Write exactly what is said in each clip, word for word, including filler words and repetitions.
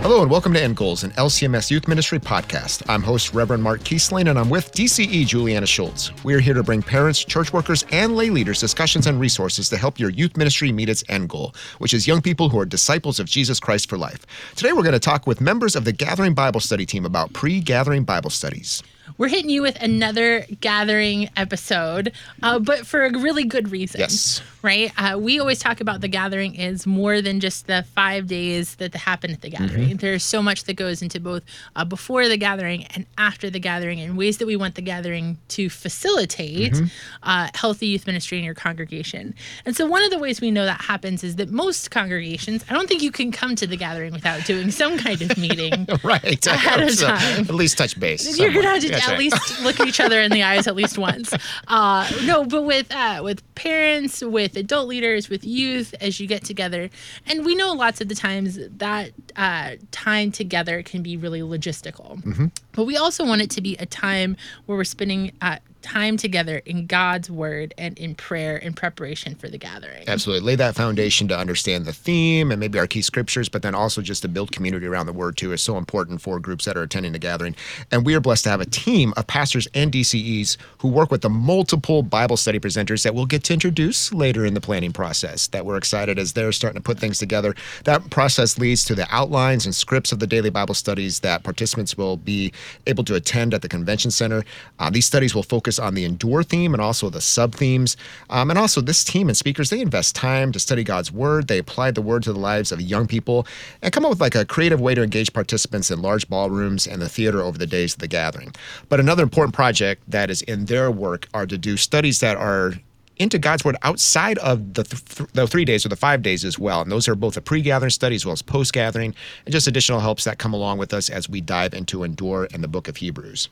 Hello and welcome to End Goals, an L C M S Youth Ministry podcast. I'm host Reverend Mark Kiesling, and I'm with D C E Juliana Schultz. We're here to bring parents, church workers, and lay leaders discussions and resources to help your youth ministry meet its end goal, which is young people who are disciples of Jesus Christ for life. Today we're going to talk with members of the Gathering Bible Study team about pre-gathering Bible studies. We're hitting you with another gathering episode, uh, but for a really good reason. Yes. Right? Uh, we always talk about the gathering is more than just the five days that happen at the gathering. Mm-hmm. There's so much that goes into both uh, before the gathering and after the gathering and ways that we want the gathering to facilitate mm-hmm. uh, healthy youth ministry in your congregation. And so one of the ways we know that happens is that most congregations, I don't think you can come to the gathering without doing some kind of meeting right. ahead of so time. At least touch base. You're going to have to That's at right. least look at each other in the eyes at least once. Uh, no, but with uh, with parents, with adult leaders, with youth, as you get together. And we know lots of the times that uh, time together can be really logistical. Mm-hmm. But we also want it to be a time where we're spending uh, time together in God's word and in prayer in preparation for the gathering. Absolutely. Lay that foundation to understand the theme and maybe our key scriptures, but then also just to build community around the word too is so important for groups that are attending the gathering. And we are blessed to have a team of pastors and D C Es who work with the multiple Bible study presenters that we'll get to introduce later in the planning process, that we're excited as they're starting to put things together. That process leads to the outlines and scripts of the daily Bible studies that participants will be able to attend at the convention center. Uh, these studies will focus on the endure theme and also the sub-themes. Um, and also this team and speakers, they invest time to study God's word. They apply the word to the lives of young people and come up with like a creative way to engage participants in large ballrooms and the theater over the days of the gathering. But another important project that is in their work are to do studies that are into God's word outside of the, th- the three days or the five days as well. And those are both a pre-gathering study as well as post-gathering and just additional helps that come along with us as we dive into Endure and the book of Hebrews.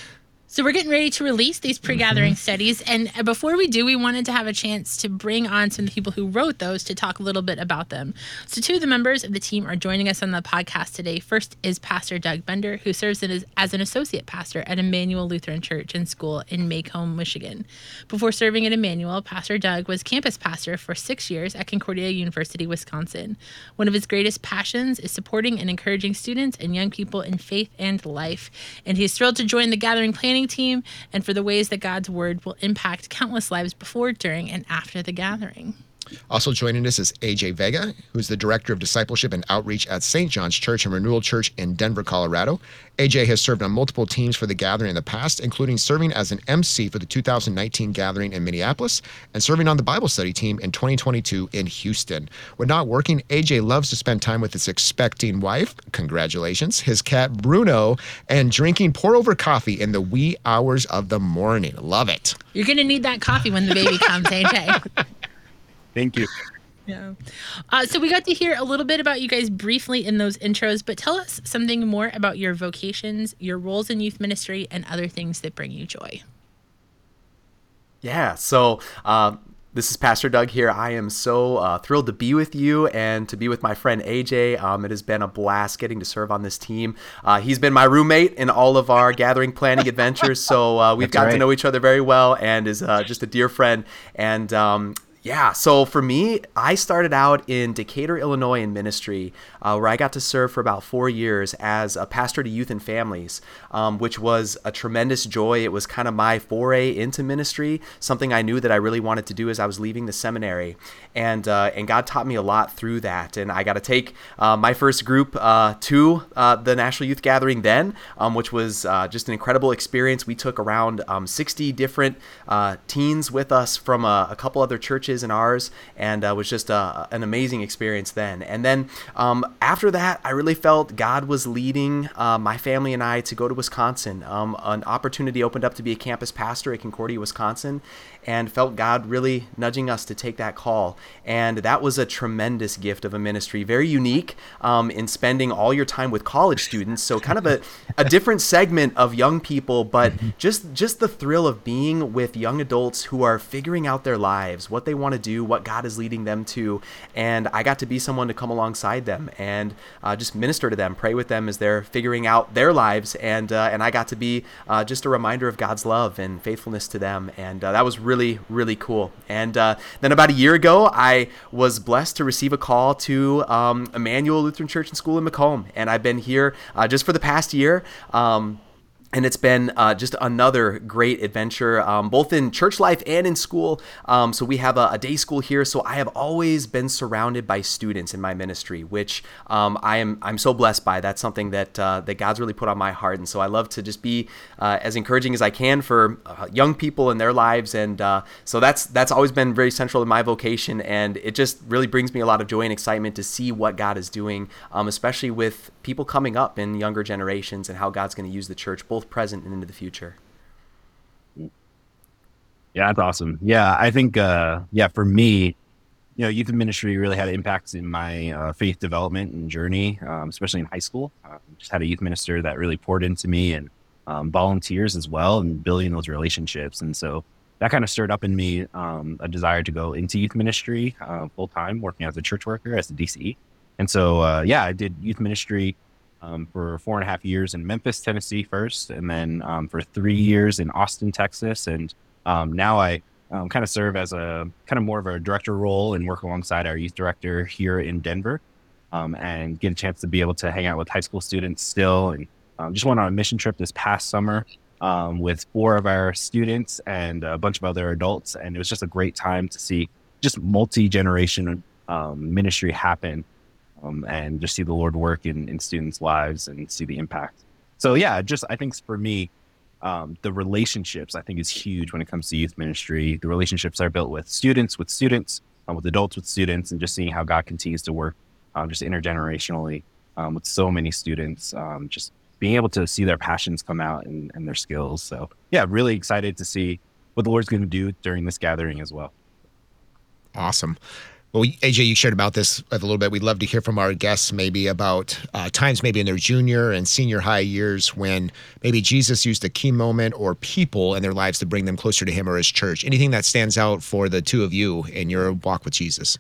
So we're getting ready to release these pre-gathering mm-hmm. studies. And before we do, we wanted to have a chance to bring on some of the people who wrote those to talk a little bit about them. So two of the members of the team are joining us on the podcast today. First is Pastor Doug Bender, who serves as, as an associate pastor at Emmanuel Lutheran Church and School in Macomb, Michigan. Before serving at Emmanuel, Pastor Doug was campus pastor for six years at Concordia University, Wisconsin. One of his greatest passions is supporting and encouraging students and young people in faith and life. And he is thrilled to join the gathering planning team and for the ways that God's word will impact countless lives before, during, and after the gathering. Also joining us is A J Vega, who's the Director of Discipleship and Outreach at Saint John's Church and Renewal Church in Denver, Colorado. A J has served on multiple teams for the gathering in the past, including serving as an M C for the two thousand nineteen gathering in Minneapolis and serving on the Bible study team in twenty twenty-two in Houston. When not working, A J loves to spend time with his expecting wife, congratulations, his cat Bruno, and drinking pour-over coffee in the wee hours of the morning. Love it. You're going to need that coffee when the baby comes, A J. Thank you. Yeah. Uh, so we got to hear a little bit about you guys briefly in those intros, but tell us something more about your vocations, your roles in youth ministry, and other things that bring you joy. Yeah. So uh, this is Pastor Doug here. I am so uh, thrilled to be with you and to be with my friend A J. Um, it has been a blast getting to serve on this team. Uh, he's been my roommate in all of our gathering planning adventures, so uh, we've That's gotten right. to know each other very well and is uh, just a dear friend. And um, Yeah, so for me, I started out in Decatur, Illinois in ministry, uh, where I got to serve for about four years as a pastor to youth and families, um, which was a tremendous joy. It was kind of my foray into ministry, something I knew that I really wanted to do as I was leaving the seminary. And uh, and God taught me a lot through that. And I got to take uh, my first group uh, to uh, the National Youth Gathering then, um, which was uh, just an incredible experience. We took around um, sixty different uh, teens with us from a, a couple other churches in ours, and uh, was just a, an amazing experience then. And then um, after that, I really felt God was leading uh, my family and I to go to Wisconsin. Um, an opportunity opened up to be a campus pastor at Concordia, Wisconsin, and felt God really nudging us to take that call. And that was a tremendous gift of a ministry, very unique um, in spending all your time with college students. So kind of a, a different segment of young people, but just, just the thrill of being with young adults who are figuring out their lives, what they want to do, what God is leading them to. And I got to be someone to come alongside them and uh, just minister to them, pray with them as they're figuring out their lives. And uh, and I got to be uh, just a reminder of God's love and faithfulness to them. And uh, that was really, really cool. And uh, then about a year ago, I was blessed to receive a call to um, Emmanuel Lutheran Church and School in Macomb. And I've been here uh, just for the past year. Um, And it's been uh, just another great adventure, um, both in church life and in school. Um, so we have a, a day school here. So I have always been surrounded by students in my ministry, which um, I am I'm so blessed by. That's something that uh, that God's really put on my heart. And so I love to just be uh, as encouraging as I can for uh, young people in their lives. And uh, so that's that's always been very central in my vocation. And it just really brings me a lot of joy and excitement to see what God is doing, um, especially with people coming up in younger generations and how God's going to use the church, both present and into the future. Yeah, that's awesome. Yeah, I think, uh, yeah, for me, you know, youth ministry really had impacts in my uh, faith development and journey, um, especially in high school. Uh, just had a youth minister that really poured into me and um, volunteers as well, and building those relationships. And so that kind of stirred up in me um, a desire to go into youth ministry uh, full time, working as a church worker, as a D C E. And so, uh, yeah, I did youth ministry um, for four and a half years in Memphis, Tennessee first, and then um, for three years in Austin, Texas. And um, now I um, kind of serve as a kind of more of a director role and work alongside our youth director here in Denver, um, and get a chance to be able to hang out with high school students still. And um, just went on a mission trip this past summer um, with four of our students and a bunch of other adults. And it was just a great time to see just multi-generation um, ministry happen. Um, and just see the Lord work in, in students' lives and see the impact. So yeah, just I think for me, um, the relationships I think is huge when it comes to youth ministry. The relationships are built with students, with students, um, with adults, with students, and just seeing how God continues to work um, just intergenerationally um, with so many students. Um, just being able to see their passions come out and, and their skills. So yeah, really excited to see what the Lord's going to do during this gathering as well. Awesome. Well, A J, you shared about this a little bit. We'd love to hear from our guests maybe about uh, times maybe in their junior and senior high years when maybe Jesus used a key moment or people in their lives to bring them closer to him or his church. Anything that stands out for the two of you in your walk with Jesus?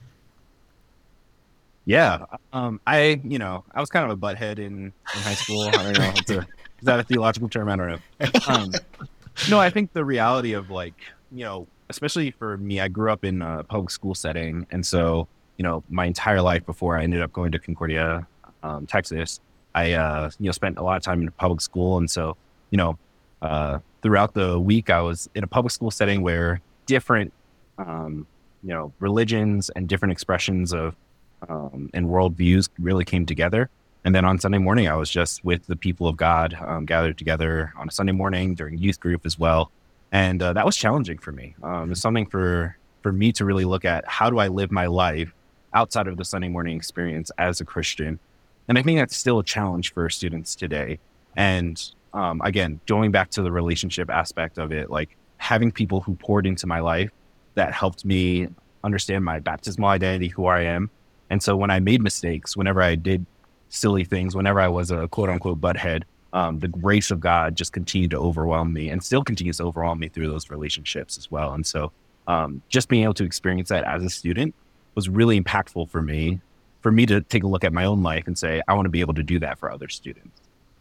Yeah. Um, I, you know, I was kind of a butthead in, in high school. I don't know. It's a, is that a theological term? I don't know. Um, no, I think the reality of like, you know, especially for me, I grew up in a public school setting. And so, you know, my entire life before I ended up going to Concordia, um, Texas, I, uh, you know, spent a lot of time in public school. And so, you know, uh, throughout the week, I was in a public school setting where different, um, you know, religions and different expressions of um, and worldviews really came together. And then on Sunday morning, I was just with the people of God, um, gathered together on a Sunday morning during youth group as well. And uh, that was challenging for me. Um, it's something for, for me to really look at how do I live my life outside of the Sunday morning experience as a Christian. And I think that's still a challenge for students today. And um, again, going back to the relationship aspect of it, like having people who poured into my life that helped me understand my baptismal identity, who I am. And so when I made mistakes, whenever I did silly things, whenever I was a quote unquote butthead, Um, the grace of God just continued to overwhelm me and still continues to overwhelm me through those relationships as well. And so um, just being able to experience that as a student was really impactful for me, for me to take a look at my own life and say, I want to be able to do that for other students.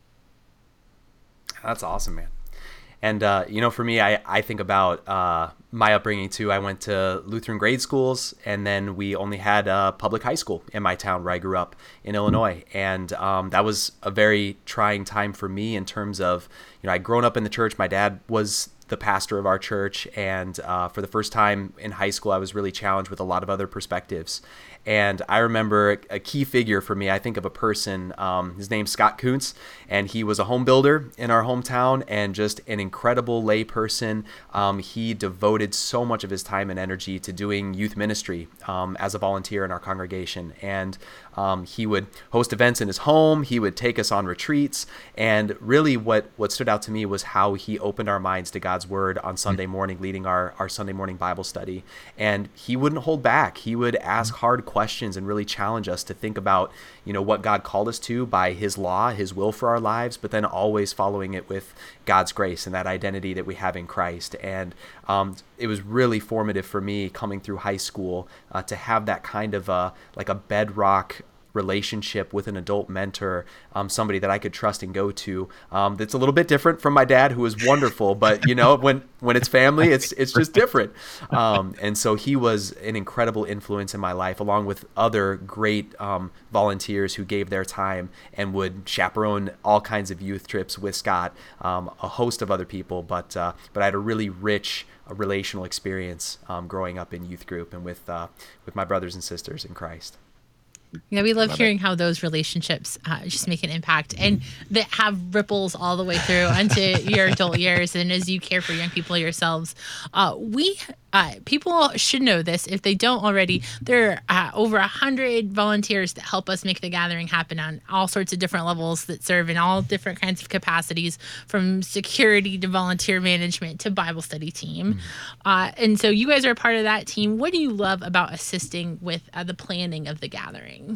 That's awesome, man. And, uh, you know, for me, I, I think about uh, my upbringing, too. I went to Lutheran grade schools, and then we only had a public high school in my town where I grew up in Illinois. And um, that was a very trying time for me in terms of, you know, I'd grown up in the church. My dad was the pastor of our church. And uh, for the first time in high school, I was really challenged with a lot of other perspectives. And I remember a key figure for me, I think of a person, um, his name's Scott Kuntz, and he was a home builder in our hometown and just an incredible lay person. Um, he devoted so much of his time and energy to doing youth ministry um, as a volunteer in our congregation. And um, he would host events in his home. He would take us on retreats. And really what, what stood out to me was how he opened our minds to God God's word on Sunday morning, leading our, our Sunday morning Bible study. And he wouldn't hold back. He would ask hard questions and really challenge us to think about, you know, what God called us to by his law, his will for our lives, but then always following it with God's grace and that identity that we have in Christ. And um, it was really formative for me coming through high school uh, to have that kind of a, like a bedrock relationship with an adult mentor, um, somebody that I could trust and go to. Um, that's a little bit different from my dad, who was wonderful, but you know, when when it's family, it's it's just different. Um, and so he was an incredible influence in my life, along with other great um, volunteers who gave their time and would chaperone all kinds of youth trips with Scott, um, a host of other people. But uh, but I had a really rich uh, relational experience um, growing up in youth group and with uh, with my brothers and sisters in Christ. Yeah, we love, Love hearing it. how those relationships uh, just make an impact and that have ripples all the way through into your adult years and as you care for young people yourselves. Uh, we uh, people should know this if they don't already. There are uh, over a hundred volunteers that help us make the gathering happen on all sorts of different levels that serve in all different kinds of capacities, from security to volunteer management to Bible study team. Uh, and so you guys are a part of that team. What do you love about assisting with uh, the planning of the gathering?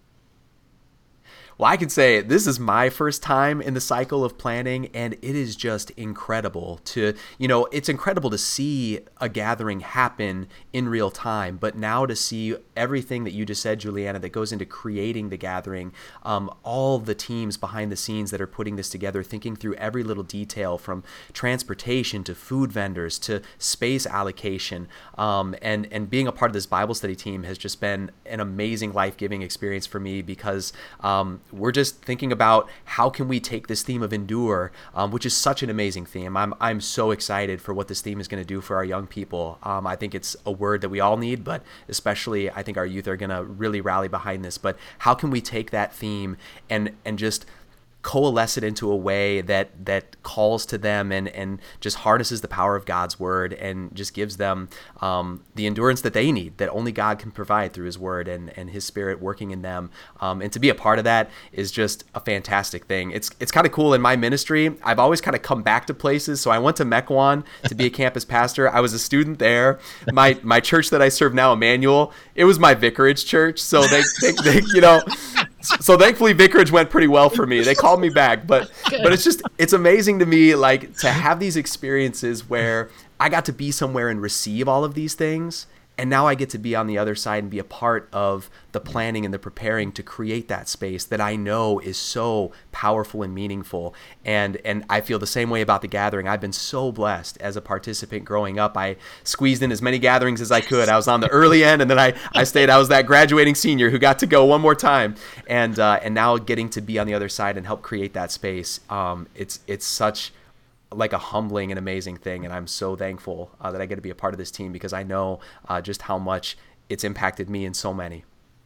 Well, I can say this is my first time in the cycle of planning, and it is just incredible to, you know, it's incredible to see a gathering happen in real time, but now to see everything that you just said, Juliana, that goes into creating the gathering, um, all the teams behind the scenes that are putting this together, thinking through every little detail from transportation to food vendors to space allocation, um, and, and being a part of this Bible study team has just been an amazing life-giving experience for me because um, we're just thinking about how can we take this theme of endure, um, which is such an amazing theme. I'm I'm so excited for what this theme is going to do for our young people. Um, I think it's a word that we all need, but especially I think our youth are going to really rally behind this. But how can we take that theme and and just coalesce it into a way that that calls to them and and just harnesses the power of God's word and just gives them um, the endurance that they need, that only God can provide through his word and and his spirit working in them. Um, and to be a part of that is just a fantastic thing. It's it's kind of cool. In my ministry, I've always kind of come back to places. So I went to Mequon to be a campus pastor. I was a student there. My my church that I serve now, Emmanuel, it was my vicarage church. So they, they, they you know, so thankfully vicarage went pretty well for me. They called me back, but but it's just it's amazing to me, like, to have these experiences where I got to be somewhere and receive all of these things, and now I get to be on the other side and be a part of the planning and the preparing to create that space that I know is so powerful and meaningful. And and I feel the same way about the gathering. I've been so blessed as a participant growing up. I squeezed in as many gatherings as I could. I was on the early end, and then I, I stayed. I was that graduating senior who got to go one more time. And uh, and now getting to be on the other side and help create that space. Um, it's it's such like a humbling and amazing thing, and I'm so thankful uh, that I get to be a part of this team because I know uh, just how much it's impacted me and so many.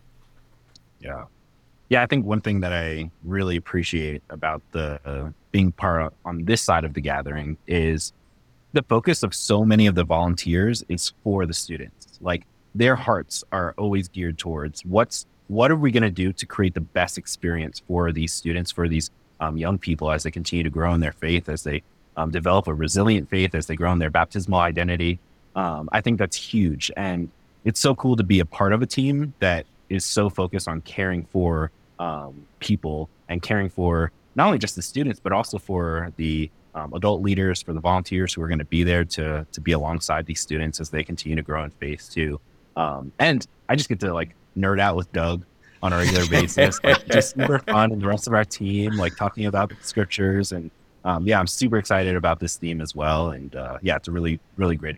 Yeah. Yeah, I think one thing that I really appreciate about the uh, being part of, on this side of the gathering is the focus of so many of the volunteers is for the students. Like, their hearts are always geared towards what's what are we going to do to create the best experience for these students, for these um, young people as they continue to grow in their faith, as they um, develop a resilient faith, as they grow in their baptismal identity. Um, I think that's huge. And it's so cool to be a part of a team that is so focused on caring for um, people and caring for not only just the students, but also for the um, adult leaders, for the volunteers who are going to be there to to be alongside these students as they continue to grow in faith too. Um, and I just get to like nerd out with Doug on a regular basis, like just super fun, and the rest of our team, like talking about the scriptures. And um, yeah, I'm super excited about this theme as well. And uh, yeah, it's a really, really great.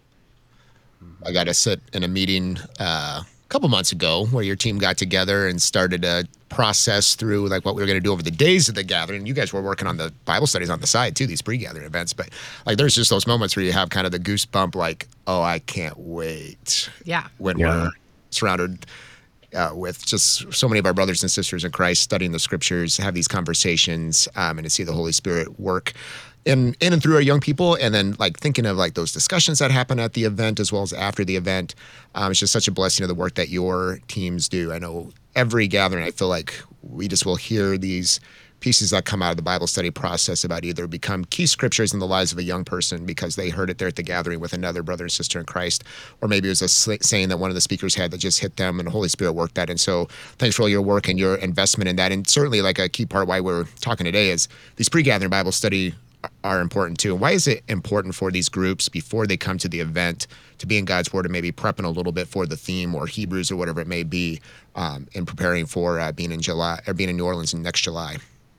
I got to sit in a meeting uh, a couple months ago where your team got together and started a process through like what we were going to do over the days of the gathering. You guys were working on the Bible studies on the side too, these pre-gathering events. But like, there's just those moments where you have kind of the goosebump, like, oh, I can't wait. Yeah. When Yeah. we're surrounded uh, with just so many of our brothers and sisters in Christ studying the scriptures, have these conversations, um, and to see the Holy Spirit work in, in and through our young people. And then like thinking of like those discussions that happen at the event as well as after the event. Um, it's just such a blessing of the work that your teams do. I know every gathering, I feel like we just will hear these pieces that come out of the Bible study process about either become key scriptures in the lives of a young person because they heard it there at the gathering with another brother and sister in Christ, or maybe it was a saying that one of the speakers had that just hit them and the Holy Spirit worked that. And so thanks for all your work and your investment in that. And certainly like a key part why we're talking today is these pre-gathering Bible study are important too. And why is it important for these groups before they come to the event to be in God's Word and maybe prepping a little bit for the theme or Hebrews or whatever it may be, um, and preparing for uh, being in July or being in New Orleans next July?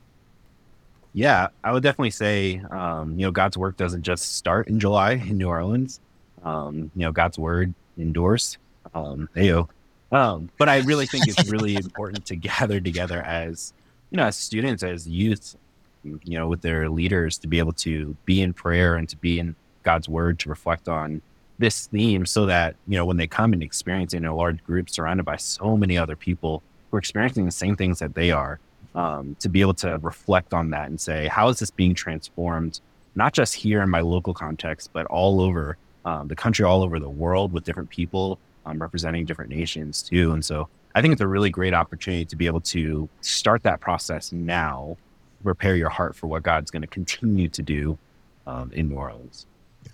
Yeah, I would definitely say, um, you know, God's work doesn't just start in July in New Orleans. Um, you know, God's Word endures. Um, ayo. Um, but I really think it's really important to gather together as, you know, as students, as youth, you know, with their leaders, to be able to be in prayer and to be in God's Word, to reflect on this theme, so that, you know, when they come and experience it in a large group surrounded by so many other people who are experiencing the same things that they are, um, to be able to reflect on that and say, how is this being transformed, not just here in my local context, but all over um, the country, all over the world, with different people um, representing different nations too. And so I think it's a really great opportunity to be able to start that process now, prepare your heart for what God's going to continue to do um, in New Orleans.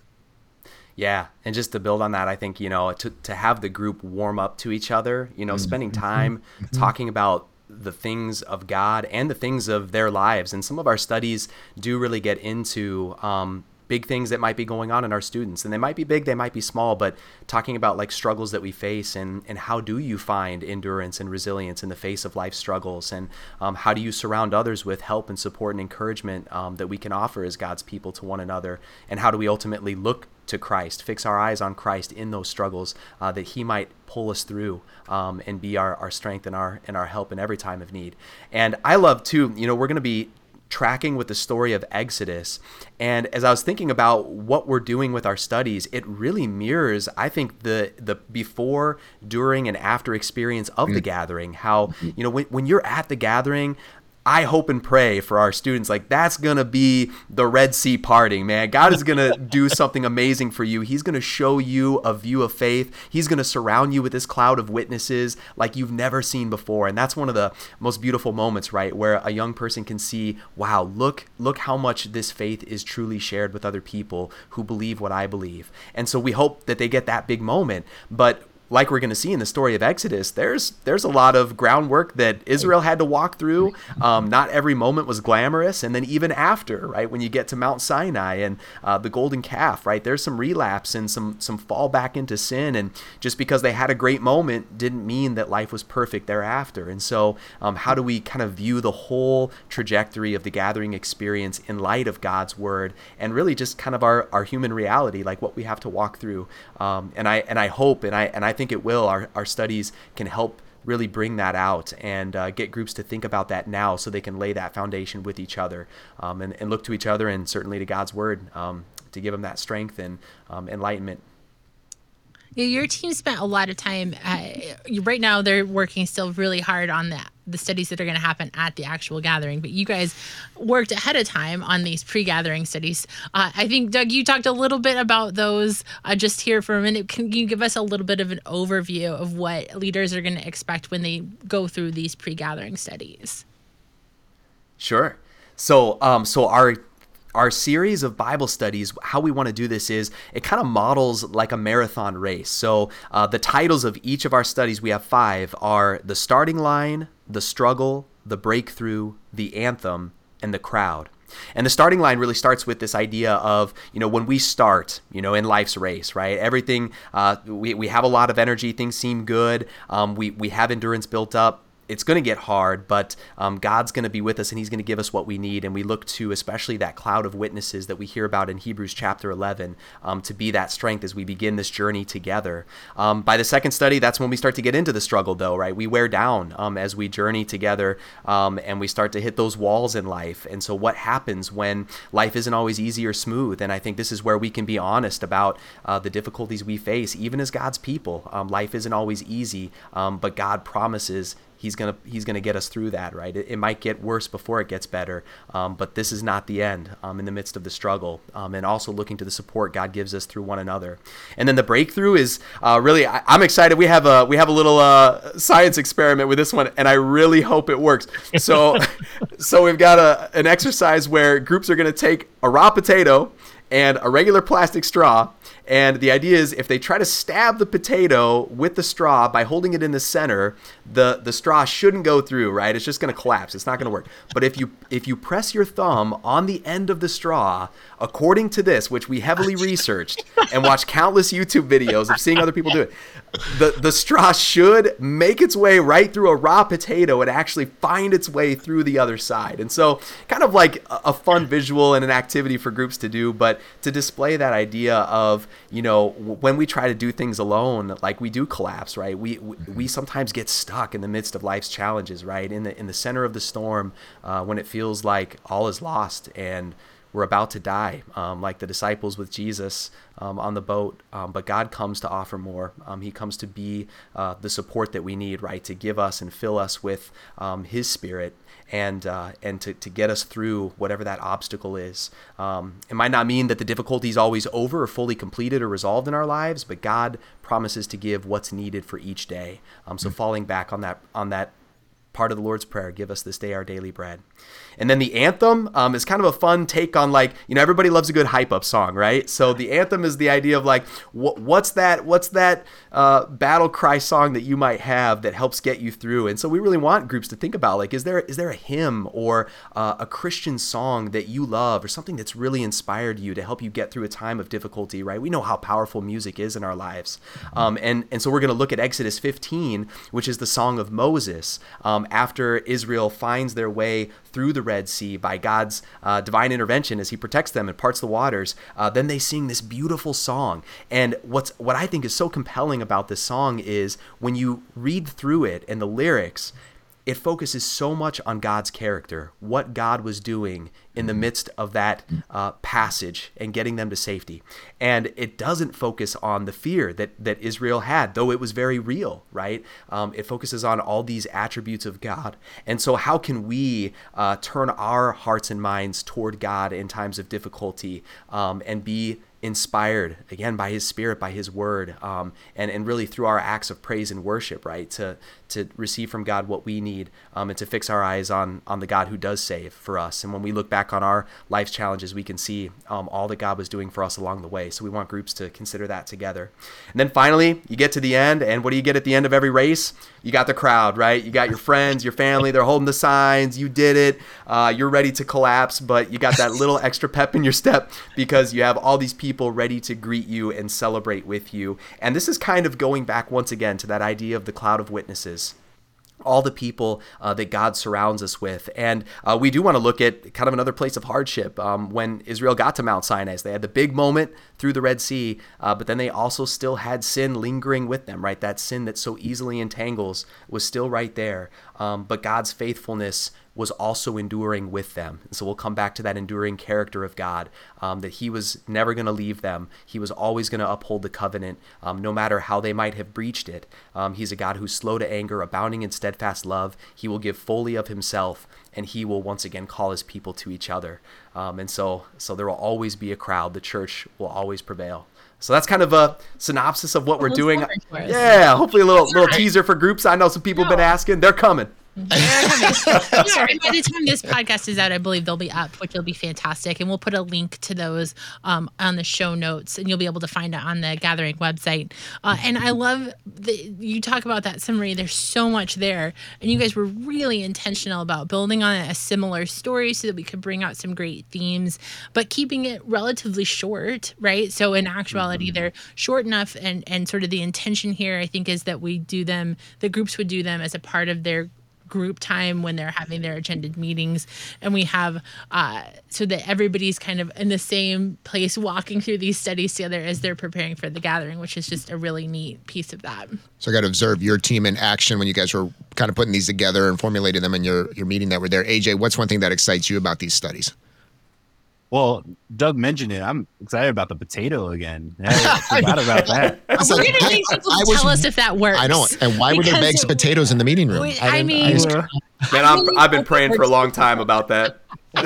Yeah. And just to build on that, I think, you know, to, to have the group warm up to each other, you know, spending time talking about the things of God and the things of their lives. And some of our studies do really get into um, big things that might be going on in our students, and they might be big, they might be small, but talking about like struggles that we face, and, and how do you find endurance and resilience in the face of life struggles, and um, how do you surround others with help and support and encouragement um, that we can offer as God's people to one another, and how do we ultimately look to Christ, fix our eyes on Christ in those struggles, uh, that he might pull us through um, and be our, our strength and our and our help in every time of need. And I love too, you know, we're going to be tracking with the story of Exodus. And as I was thinking about what we're doing with our studies, it really mirrors, I think, the the before, during, and after experience of the gathering. How, you know, when, when you're at the gathering, I hope and pray for our students, like that's going to be the Red Sea parting, man. God is going to do something amazing for you. He's going to show you a view of faith. He's going to surround you with this cloud of witnesses like you've never seen before. And that's one of the most beautiful moments, right? Where a young person can see, wow, look, look how much this faith is truly shared with other people who believe what I believe. And so we hope that they get that big moment. But like we're going to see in the story of Exodus, there's there's a lot of groundwork that Israel had to walk through. Um, not every moment was glamorous. And then even after, right, when you get to Mount Sinai and uh, the golden calf, right, there's some relapse and some some fall back into sin. And just because they had a great moment didn't mean that life was perfect thereafter. And so um, how do we kind of view the whole trajectory of the gathering experience in light of God's word, and really just kind of our, our human reality, like what we have to walk through. Um, and I and I hope and I and I think it will. Our our studies can help really bring that out and uh, get groups to think about that now, so they can lay that foundation with each other, um, and, and look to each other, and certainly to God's word um, to give them that strength and um, enlightenment. Yeah, your team spent a lot of time. Uh, right now, they're working still really hard on that, the studies that are going to happen at the actual gathering. But you guys worked ahead of time on these pre-gathering studies. Uh, I think, Doug, you talked a little bit about those uh, just here for a minute. Can you give us a little bit of an overview of what leaders are going to expect when they go through these pre-gathering studies? Sure. So, um, so our Our series of Bible studies, how we want to do this is it kind of models like a marathon race. So uh, the titles of each of our studies, we have five, are the starting line, the struggle, the breakthrough, the anthem, and the crowd. And the starting line really starts with this idea of, you know, when we start, you know, in life's race, right? Everything, uh, we, we have a lot of energy, things seem good, um, we, we have endurance built up. It's going to get hard, but um, God's going to be with us, and he's going to give us what we need. And we look to especially that cloud of witnesses that we hear about in Hebrews chapter eleven um, to be that strength as we begin this journey together. Um, by the second study, that's when we start to get into the struggle, though, right? We wear down um, as we journey together, um, and we start to hit those walls in life. And so what happens when life isn't always easy or smooth? And I think this is where we can be honest about uh, the difficulties we face, even as God's people. Um, life isn't always easy, um, but God promises He's gonna he's gonna get us through that, right? It, it might get worse before it gets better, um, but this is not the end. Um, in the midst of the struggle, um, and also looking to the support God gives us through one another. And then the breakthrough is uh, really I, I'm excited. We have a we have a little uh, science experiment with this one, and I really hope it works. So So we've got a an exercise where groups are going to take a raw potato and a regular plastic straw. And the idea is if they try to stab the potato with the straw by holding it in the center, the, the straw shouldn't go through, right? It's just going to collapse. It's not going to work. But if you if you press your thumb on the end of the straw, according to this, which we heavily researched and watched countless YouTube videos of seeing other people do it, the, the straw should make its way right through a raw potato and actually find its way through the other side. And so kind of like a, a fun visual and an activity for groups to do, but to display that idea of, you know, when we try to do things alone, like we do collapse, right? We we, we sometimes get stuck in the midst of life's challenges, right? In the in the center of the storm, uh, when it feels like all is lost and we're about to die, um, like the disciples with Jesus um, on the boat. Um, but God comes to offer more. Um, he comes to be uh, the support that we need, right? To give us and fill us with um, His Spirit and uh, and to, to get us through whatever that obstacle is. Um, it might not mean that the difficulty is always over or fully completed or resolved in our lives, but God promises to give what's needed for each day. Um, so falling back on that on that part of the Lord's Prayer, give us this day our daily bread. And then the anthem um, is kind of a fun take on, like, you know, everybody loves a good hype up song, right? So the anthem is the idea of like, wh- what's that, what's that uh, battle cry song that you might have that helps get you through? And so we really want groups to think about, like, is there is there a hymn or uh, a Christian song that you love or something that's really inspired you to help you get through a time of difficulty, right? We know how powerful music is in our lives. Um, and, and so we're going to look at Exodus fifteen, which is the song of Moses, um, after Israel finds their way through the Red Sea by God's uh, divine intervention as He protects them and parts the waters. Uh, then they sing this beautiful song. And what's what I think is so compelling about this song is when you read through it and the lyrics, it focuses so much on God's character, what God was doing in the midst of that uh, passage and getting them to safety. And it doesn't focus on the fear that, that Israel had, though it was very real, right? Um, it focuses on all these attributes of God. And so how can we uh, turn our hearts and minds toward God in times of difficulty um, and be inspired again by His Spirit, by His Word, um, and and really through our acts of praise and worship, right, to to receive from God what we need, um, and to fix our eyes on on the God who does save for us. And when we look back on our life's challenges, we can see um, all that God was doing for us along the way. So we want groups to consider that together. And then finally, you get to the end, and what do you get at the end of every race? You got the crowd, right? You got your friends, your family, they're holding the signs, you did it, uh, you're ready to collapse, but you got that little extra pep in your step because you have all these people people ready to greet you and celebrate with you. And this is kind of going back once again to that idea of the cloud of witnesses, all the people uh, that God surrounds us with. And uh, we do want to look at kind of another place of hardship. Um, when Israel got to Mount Sinai, they had the big moment through the Red Sea, uh, but then they also still had sin lingering with them, right? That sin that so easily entangles was still right there. Um, but God's faithfulness was also enduring with them. And so we'll come back to that enduring character of God, um, that He was never going to leave them. He was always going to uphold the covenant, um, no matter how they might have breached it. Um, he's a God who's slow to anger, abounding in steadfast love. He will give fully of Himself, and He will once again call His people to each other. Um, and so, so there will always be a crowd. The church will always prevail. So that's kind of a synopsis of what we're doing. Yeah, hopefully a little little teaser for groups. I know some people have been asking. They're coming. Yeah, and by the time this podcast is out, I believe they'll be up, which will be fantastic. And we'll put a link to those um, on the show notes, and you'll be able to find it on the Gathering website. Uh, and I love that you talk about that summary. There's so much there. And you guys were really intentional about building on a similar story so that we could bring out some great themes, but keeping it relatively short, right? So in actuality, mm-hmm. they're short enough, and, and sort of the intention here, I think, is that we do them, the groups would do them as a part of their group time when they're having their attended meetings, and we have uh, so that everybody's kind of in the same place walking through these studies together as they're preparing for the gathering, which is just a really neat piece of that. So I got to observe your team in action when you guys were kind of putting these together and formulating them in your, your meeting that were there. A J, what's one thing that excites you about these studies? Well, Doug mentioned it. I'm excited about the potato again. I forgot about that. We're like, gonna need people to tell us if that works. I know. And why would there bags of potatoes in the meeting room? I, I mean, I man, I'm, I've been praying for a long time about that.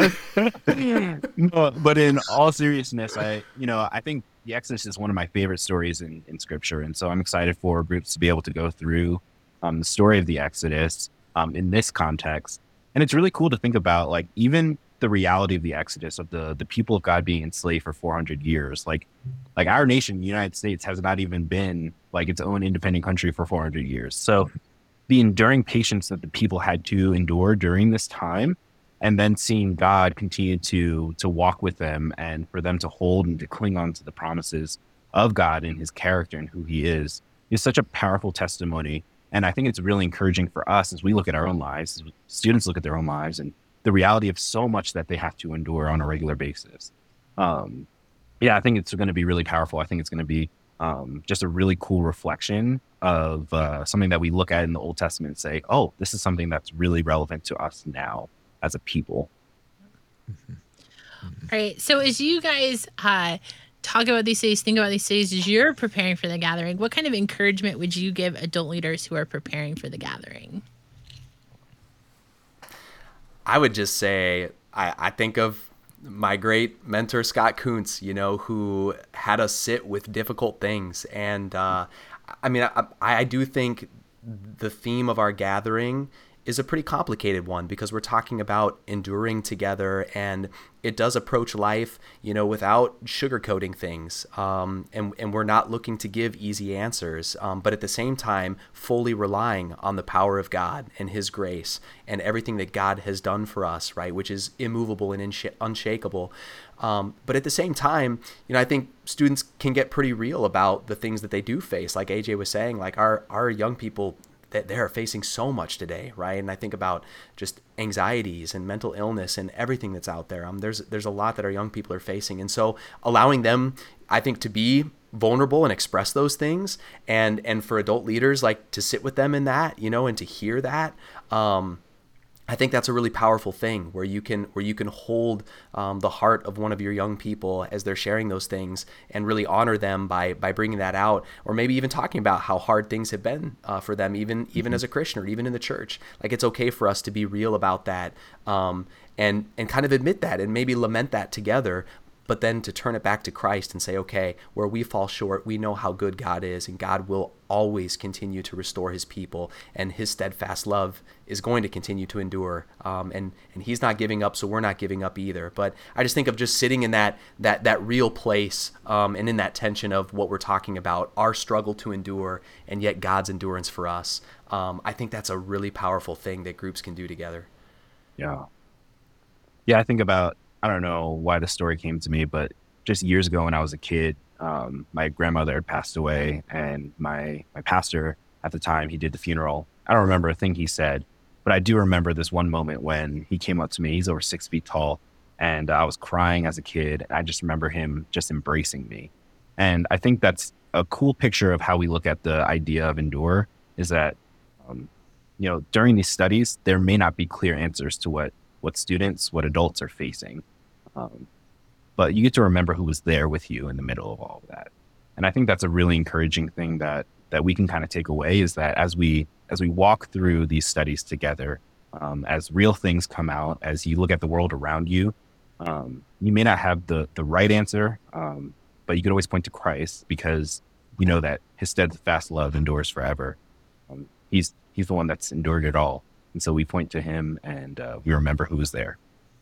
No, but in all seriousness, I, you know, I think the Exodus is one of my favorite stories in, in Scripture, and so I'm excited for groups to be able to go through um, the story of the Exodus um, in this context. And it's really cool to think about, like, even the reality of the Exodus, of the the people of God being enslaved for four hundred years. Like, like our nation, the United States, has not even been like its own independent country for four hundred years. So the enduring patience that the people had to endure during this time, and then seeing God continue to to walk with them, and for them to hold and to cling on to the promises of God and his character and who he is, is such a powerful testimony. And I think it's really encouraging for us as we look at our own lives, as students look at their own lives, and the reality of so much that they have to endure on a regular basis. Um, yeah, I think it's going to be really powerful. I think it's going to be um, just a really cool reflection of uh, something that we look at in the Old Testament and say, oh, this is something that's really relevant to us now as a people. All right. So as you guys uh, talk about these cities, think about these cities, as you're preparing for the gathering, what kind of encouragement would you give adult leaders who are preparing for the gathering? I would just say, I, I think of my great mentor, Scott Kuntz, you know, who had us sit with difficult things. And uh, I mean, I, I do think the theme of our gathering is a pretty complicated one, because we're talking about enduring together, and it does approach life, you know, without sugarcoating things. Um, and, and we're not looking to give easy answers, um, but at the same time, fully relying on the power of God and his grace and everything that God has done for us, right, which is immovable and insh- unshakable. Um, but at the same time, you know, I think students can get pretty real about the things that they do face. Like A J was saying, like our, our young people, that they're facing so much today, right? And I think about just anxieties and mental illness and everything that's out there. Um, there's there's a lot that our young people are facing, and so allowing them, I think, to be vulnerable and express those things, and and for adult leaders, like, to sit with them in that, you know, and to hear that. Um, I think that's a really powerful thing, where you can where you can hold um, the heart of one of your young people as they're sharing those things, and really honor them by by bringing that out, or maybe even talking about how hard things have been uh, for them, even even as a Christian, or even in the church. Like, it's okay for us to be real about that, um, and and kind of admit that, and maybe lament that together. But then to turn it back to Christ and say, okay, where we fall short, we know how good God is, and God will always continue to restore his people, and his steadfast love is going to continue to endure. Um, and, and he's not giving up, so we're not giving up either. But I just think of just sitting in that that that real place, um, and in that tension of what we're talking about, our struggle to endure, and yet God's endurance for us. Um, I think that's a really powerful thing that groups can do together. Yeah. Yeah, I think about, I don't know why the story came to me, but just years ago when I was a kid, um, my grandmother had passed away, and my, my pastor at the time, he did the funeral. I don't remember a thing he said, but I do remember this one moment when he came up to me. He's over six feet tall, and I was crying as a kid. I just remember him just embracing me. And I think that's a cool picture of how we look at the idea of endure, is that, um, you know, during these studies, there may not be clear answers to what what students, what adults are facing. Um, but you get to remember who was there with you in the middle of all of that. And I think that's a really encouraging thing that that we can kind of take away, is that as we as we walk through these studies together, um, as real things come out, as you look at the world around you, um, you may not have the the right answer, um, but you could always point to Christ, because you know that his steadfast love endures forever. Um, he's he's the one that's endured it all. And so we point to him, and uh, we remember who was there.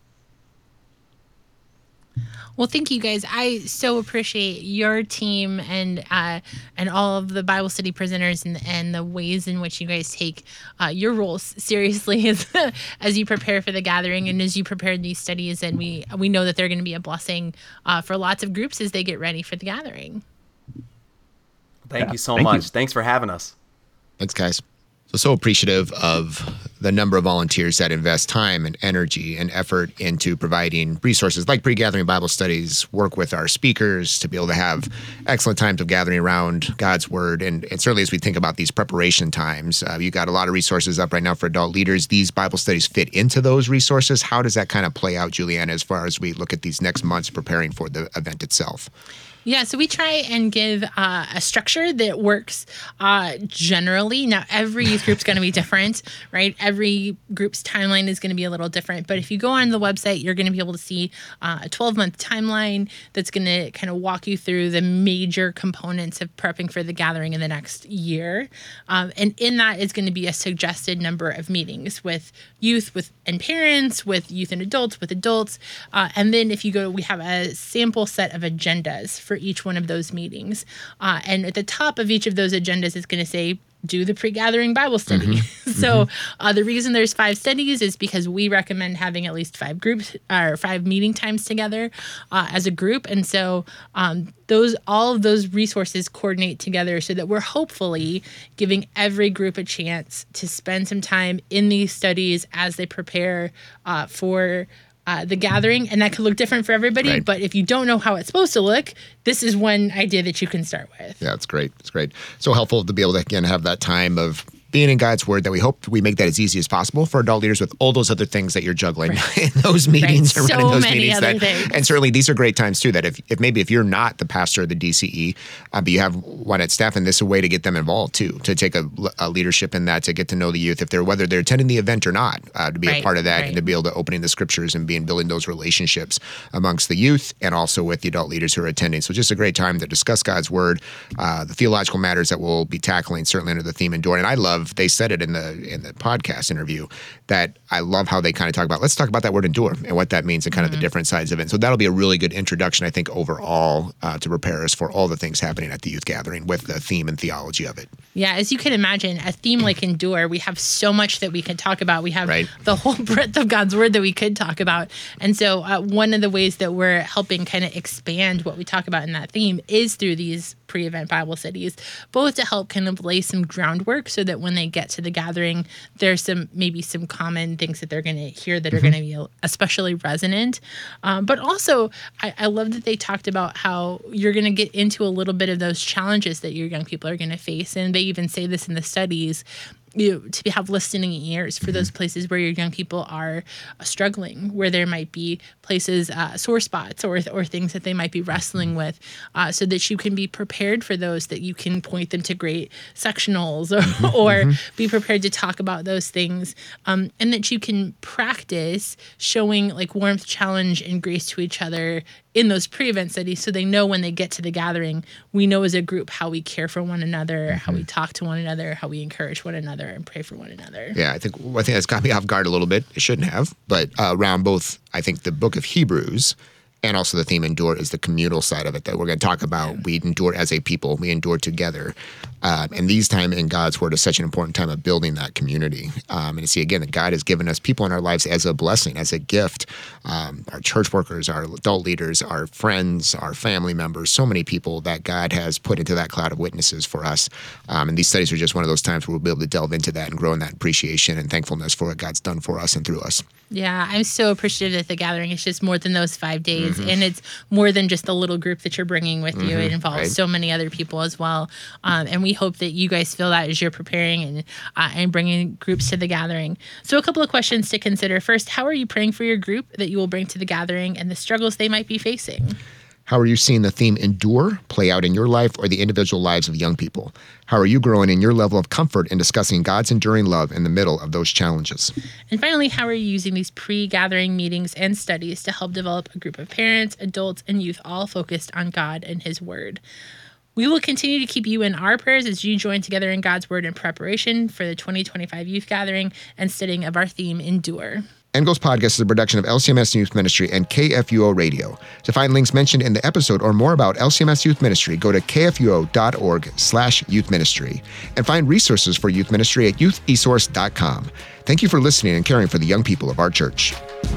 Well, thank you guys. I so appreciate your team and uh, and all of the Bible study presenters, and, and the ways in which you guys take uh, your roles seriously as as you prepare for the gathering, and as you prepare these studies. And we we know that they're going to be a blessing uh, for lots of groups as they get ready for the gathering. Thank Yeah, you so thank much. you. Thanks for having us. Thanks, guys. So, so appreciative of the number of volunteers that invest time and energy and effort into providing resources like pre-gathering Bible studies, work with our speakers to be able to have excellent times of gathering around God's Word. And, and certainly as we think about these preparation times, uh, you got a lot of resources up right now for adult leaders. These Bible studies fit into those resources. How does that kind of play out, Juliana, as far as we look at these next months preparing for the event itself? Yeah, so we try and give uh, a structure that works uh, generally. Now, every youth group's going to be different, right? Every every group's timeline is going to be a little different. But if you go on the website, you're going to be able to see uh, a twelve-month timeline that's going to kind of walk you through the major components of prepping for the gathering in the next year. Um, and in that is going to be a suggested number of meetings with youth, with and parents, with youth and adults, with adults. Uh, and then if you go, we have a sample set of agendas for each one of those meetings. Uh, and at the top of each of those agendas is going to say, do the pre-gathering Bible study. Mm-hmm. so uh, the reason there's five studies is because we recommend having at least five groups or five meeting times together uh, as a group. And so um, those all of those resources coordinate together so that we're hopefully giving every group a chance to spend some time in these studies as they prepare uh, for Uh, the gathering, and that could look different for everybody. Right. But if you don't know how it's supposed to look, this is one idea that you can start with. Yeah, it's great. It's great. So helpful to be able to, again, have that time of being in God's Word, that we hope we make that as easy as possible for adult leaders with all those other things that you're juggling right. in those meetings. Right. Or so running those many meetings other that, things. And certainly these are great times too, that if, if maybe if you're not the pastor of the D C E, uh, but you have one at staff, and this is a way to get them involved too, to take a, a leadership in that, to get to know the youth, if they're, whether they're attending the event or not, uh, to be right. a part of that, right. and to be able to open in the scriptures and be in building those relationships amongst the youth and also with the adult leaders who are attending. So just a great time to discuss God's Word, uh, the theological matters that we'll be tackling, certainly under the theme Endure. And I love, they said it in the in the podcast interview, that I love how they kind of talk about, let's talk about that word endure and what that means and kind mm-hmm. of the different sides of it. So that'll be a really good introduction, I think, overall uh, to prepare us for all the things happening at the youth gathering with the theme and theology of it. Yeah, as you can imagine, a theme like endure, we have so much that we can talk about. We have right. the whole breadth of God's Word that we could talk about. And so uh, one of the ways that we're helping kind of expand what we talk about in that theme is through these pre-event Bible studies, both to help kind of lay some groundwork so that when they get to the gathering, there's some maybe some common things that they're going to hear that mm-hmm. are going to be especially resonant. Um, but also, I, I love that they talked about how you're going to get into a little bit of those challenges that your young people are going to face. And they even say this in the studies, you know, to have listening ears for those places where your young people are uh, struggling, where there might be places, uh, sore spots or or things that they might be wrestling with, uh, so that you can be prepared for those, that you can point them to great sectionals or, or mm-hmm. be prepared to talk about those things, um, and that you can practice showing like warmth, challenge, and grace to each other in those pre-event studies, so they know when they get to the gathering, we know as a group how we care for one another, mm-hmm. how we talk to one another, how we encourage one another and pray for one another. Yeah, I think I think that's got me off guard a little bit. It shouldn't have, but uh, around both, I think the book of Hebrews and also the theme endure is the communal side of it that we're going to talk about. Yeah. We endure as a people. We endure together. Um, and these time in God's Word is such an important time of building that community. Um, and to see, again, that God has given us people in our lives as a blessing, as a gift. Um, our church workers, our adult leaders, our friends, our family members, so many people that God has put into that cloud of witnesses for us. Um, and these studies are just one of those times where we'll be able to delve into that and grow in that appreciation and thankfulness for what God's done for us and through us. Yeah, I'm so appreciative that the gathering is just more than those five days. Mm-hmm. And it's more than just the little group that you're bringing with you. Mm-hmm. It involves right. so many other people as well. Um, and we hope that you guys feel that as you're preparing and uh, and bringing groups to the gathering. So a couple of questions to consider. First, how are you praying for your group that you will bring to the gathering and the struggles they might be facing? How are you seeing the theme endure play out in your life or the individual lives of young people? How are you growing in your level of comfort in discussing God's enduring love in the middle of those challenges? And finally, how are you using these pre-gathering meetings and studies to help develop a group of parents, adults, and youth all focused on God and His Word? We will continue to keep you in our prayers as you join together in God's Word in preparation for the twenty twenty-five Youth Gathering and studying of our theme, Endure. N-Goals Podcast is a production of L C M S Youth Ministry and K F U O Radio. To find links mentioned in the episode or more about L C M S Youth Ministry, go to kfuo.org slash youth ministry and find resources for youth ministry at youth e source dot com. Thank you for listening and caring for the young people of our church.